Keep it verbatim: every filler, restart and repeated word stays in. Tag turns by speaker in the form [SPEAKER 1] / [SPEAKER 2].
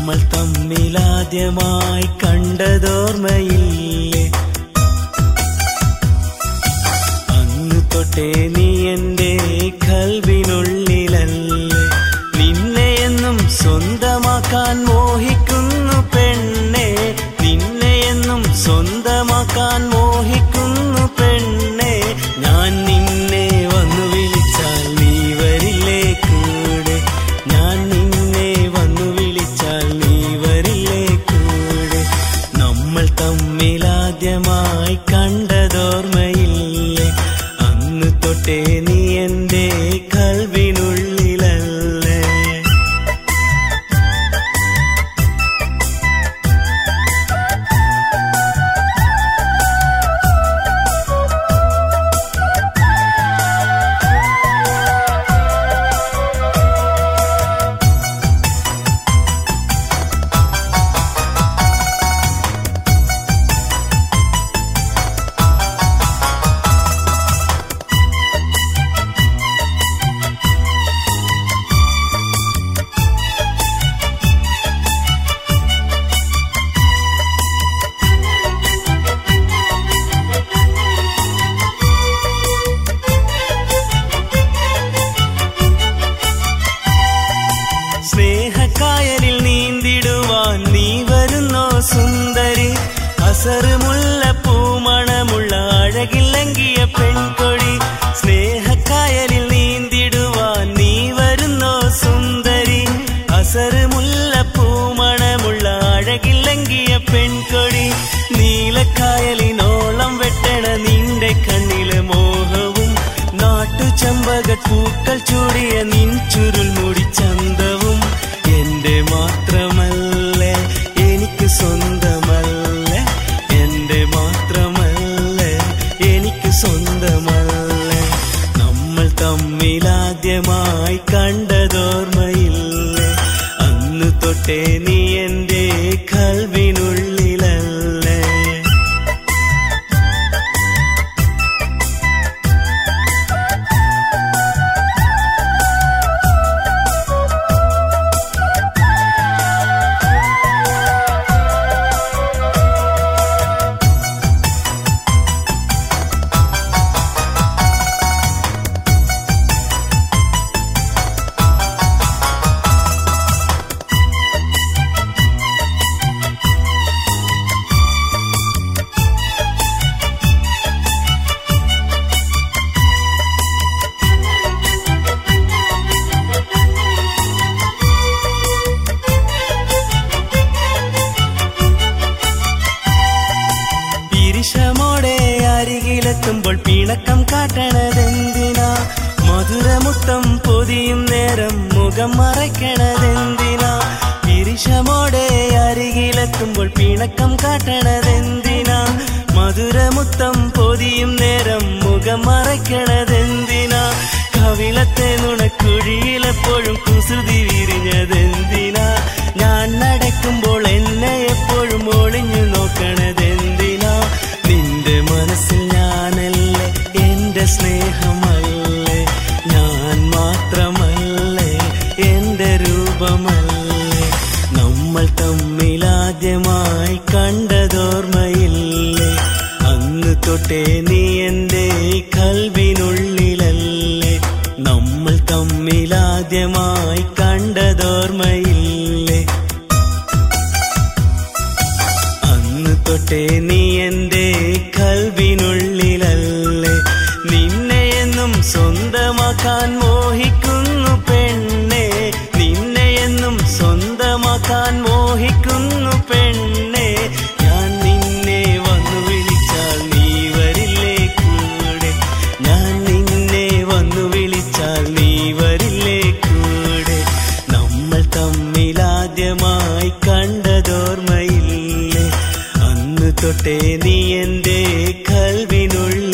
[SPEAKER 1] നമ്മൾ തമ്മിലാദ്യമായി കണ്ടതോർമ്മയില്ലേ? അന്ന് തൊട്ടേ നീ എന്റെ കൽവിനുള്ളിലല്ലേ? നിന്നെയെന്നും സ്വന്തമാക്കാൻ മോഹിക്കുന്നു പെണ്ണെ, നിന്നെയെന്നും സ്വന്തമാക്കാൻ മോഹിക്കുന്നു പെണ്ണെ. ഞാൻ നിന്നെ വന്നു വിളിച്ചാൽ നീ വരില്ലേ കൂടെ? ഞാൻ നിന്നെ വന്നു വിളിച്ചാൽ നീ വരില്ലേ കൂടെ? നമ്മൾ തമ്മിലാദ്യമായി കണ്ടതോർമ്മയില്ലേ? അന്ന് തൊട്ടേ നീ എന്റെ കൽവിനുള്ളിലല്ലേ? സ്നേഹക്കായലിൽ നീന്തിടുവാൻ നീ വരുന്നോ സുന്ദരി? അസറുമുള്ള പൂമണമുള്ള അഴകിലങ്കിയ പെൺകൊടി. സ്നേഹക്കായലിൽ നീന്തിടുവാൻ നീ വരുന്നോ സുന്ദരി? അസറുമുള്ള പൂമണമുള്ള അഴകിലങ്കിയ പെൺകൊടി. നീലക്കായലിനോളം വെട്ടണ നിന്റെ കണ്ണിലെ മോഹവും, നാട്ടുചെമ്പകപ്പൂക്കൾ ചൂടിയ നിൻ ചുരുൾ മുടി ചന്തവും എന്റെ മാത്രമല്ലേ, എനിക്ക് സ്വന്തമല്ലേ? എന്റെ മാത്രമല്ലേ, എനിക്ക് സ്വന്തമല്ലേ? നമ്മൾ തമ്മിലാദ്യമായി കണ്ടതോർമ്മയില്ലേ? അന്ന് തൊട്ടേ നീ എന്റെ കൽവിനുള്ളിലല്ലേ? ോടെ അരികിലെത്തുമ്പോൾ പിണക്കം കാട്ടണതെന്തിനാ? മധുരമുത്തം പൊതിയും നേരം മുഖം മറയ്ക്കണതെന്തിനാ? പിരിശമോടെ അരികിലെത്തുമ്പോൾ പിണക്കം കാട്ടണതെന്തിനാ? മധുരമുത്തം പൊതിയും നേരം മുഖം മറയ്ക്കണതെന്തിനാ? കവിളത്തെ നുണക്കുഴിയിലെപ്പോഴും കുസൃതി വിരിഞ്ഞതെന്തിനാ? ഞാൻ നടക്കുമ്പോൾ എന്നെ എപ്പോഴും ഒളിഞ്ഞു നോക്കണതെന്തിനാ? നിന്റെ മനസ്സിൽ ഞാനല്ലേ, എന്റെ സ്നേഹമല്ലേ? ഞാൻ മാത്രമല്ലേ, എന്റെ രൂപമല്ലേ? നമ്മൾ തമ്മിലാദ്യമായി കണ്ടതോർമ്മയില്ലേ? അന്ന് തൊട്ടേ നീ എന്റെ കൽവിനുള്ളിലല്ലേ? നമ്മൾ തമ്മിലാദ്യമായി കണ്ടതോർമ്മയില്ലേ? അന്ന് തൊട്ടേ നീ എന്റെ കൽവിനുള്ളിലല്ലേ? നിന്നെയെന്നും സ്വന്തമാക്കാൻ മോഹിക്കുന്നു പെണ്ണെ, നിന്നെയെന്നും സ്വന്തമാക്കാൻ മോഹിക്കുന്നു പെണ്ണെ. ഞാൻ നിന്നെ വന്നു വിളിച്ചാൽ നീ വരില്ലേ കൂടെ? ഞാൻ നിന്നെ വന്നു വിളിച്ചാൽ നീ വരില്ലേ കൂടെ? നമ്മൾ തമ്മിലാദ്യമായി കണ്ടതോർമ്മയില്ലേ? അന്ന് തൊട്ടേ നീ എന്റെ കൽവിനുള്ളിൽ